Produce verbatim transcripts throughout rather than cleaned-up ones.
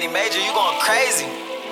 Danny Major, you going crazy.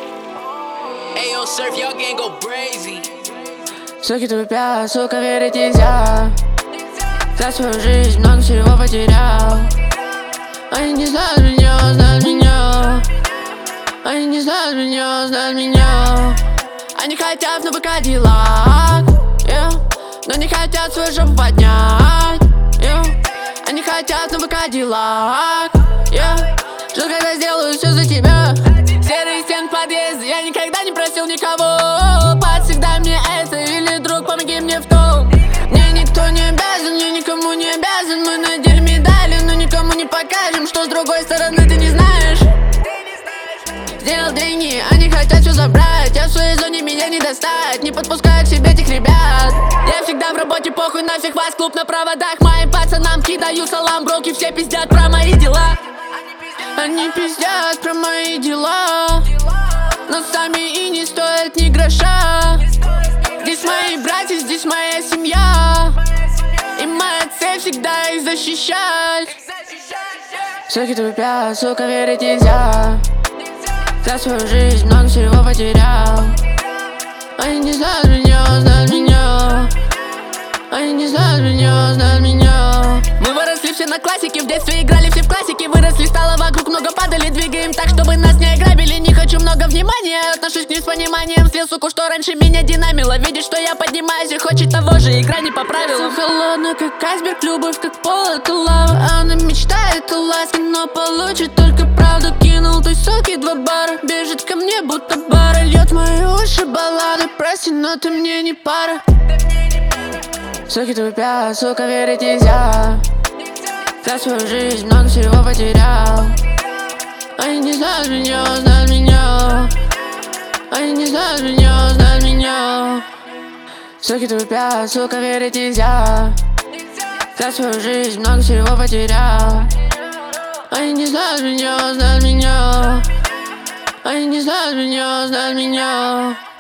Ayo, surf, y'all gang go crazy. Суки тупят, сука, верить нельзя. За свою жизнь много всего потерял. Они не знают меня, знают меня. Они не знают меня, знают меня. Они хотят в новый Кадиллак, yeah. Но не хотят свою жопу поднять, yeah. Они хотят новый Кадиллак, yeah. Жду, когда сделаю все за тебя. Серый стен в подъезде, я никогда не просил никого. Пад всегда мне это, или друг, помоги мне в том. Мне никто не обязан, я никому не обязан. Мы надели медали, но никому не покажем, что с другой стороны ты не знаешь. Сделал деньги, они хотят все забрать. Я в своей зоне, меня не достать. Не подпускаю к себе этих ребят. Я всегда в работе, похуй на всех вас. Клуб на проводах, моим пацанам кидаю салам. Броки все пиздят про мои дела. Они пиздят про мои дела, но сами и не стоят ни гроша. Здесь мои братья, здесь моя семья, и моя цель всегда их защищать. Суки тупят, сука, верить нельзя. За свою жизнь много всего потерял. Они не знают меня, знают меня. Они не знают меня, знают меня. Мы выросли все на классике, в детстве играли все в классике. Выросли, стало вокруг много, падали, двигаем так, чтобы нас не ограбили. Не хочу много внимания, отношусь к ним с пониманием. Слил суку, что раньше меня динамило. Видит, что я поднимаюсь и хочет того же, игра не по правилам. Все холодно, как айсберг, любовь как пол, это лава. Она мечтает о ласке, но получит только правду. Кинул той соки два бара, бежит ко мне, будто бара. Льет мои уши баллады, прости, но ты мне не пара. Суки тупят, сука, верить нельзя. За свою жизнь много всего потерял. Они не знают меня, знают меня. Они не знают меня, знают меня. Суки тупят, сука, верить нельзя. За свою жизнь много всего потерял. Они не знают меня, знают меня. Они не знают меня, знают меня.